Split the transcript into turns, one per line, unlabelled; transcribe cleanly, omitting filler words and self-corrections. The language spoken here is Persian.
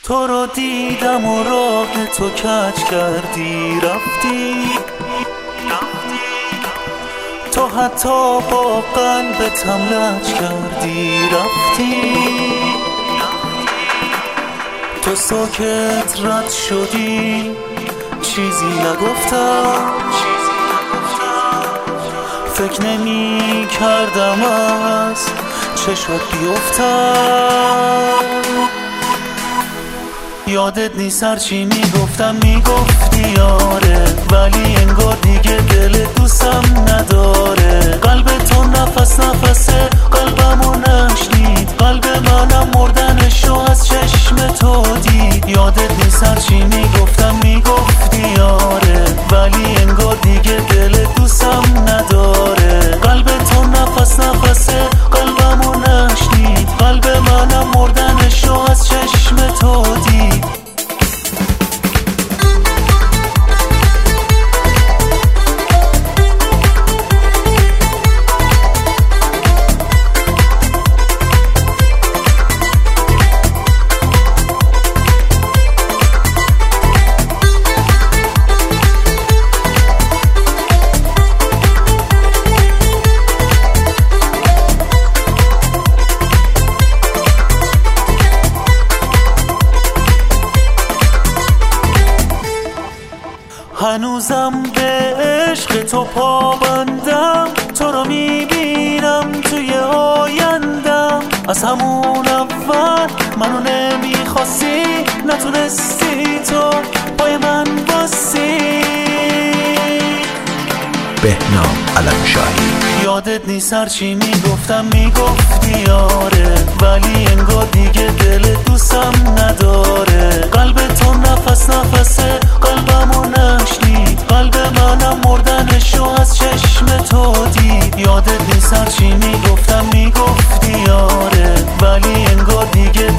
تو رو دیدم و راه تو کج کردی رفتی، تو حتی با قلبتم لج کردی رفتی، تو ساکت رد شدی چیزی نگفتم، فکر نمی کردم از چشات بیفتم. یادت نیست هرچی میگفتم میگفتی آره، ولی انگار دیگه دلت دوستم نداره. قلب تو نفس نفسه قلبمو نشنید، قلب منم مردنشو از چشم تو دید. یادت نیست هرچی میگفتم میگفتی آره، ولی انگار دیگه دلت دوستم نداره. قلب تو نفس نفسه قلبمو نشنید، قلب منم مردنشو از چشم تو دید. هنوزم به عشق تو پابندم، تو رو میبینم توی آیندم. از همون اول منو نمیخواستی، نتونستی تو پای من باسی.
بهنام علمشاهی.
یادت نیست هرچی میگفتم میگفتی آره، ولی انگار دیگه دلت دوستم نداره. قلب تو نفس نفسه قلبمو نشنید، قلب منم مردنشو از چشم تو دید. یادت نیست هرچی میگفتم میگفتی آره، ولی انگار دیگه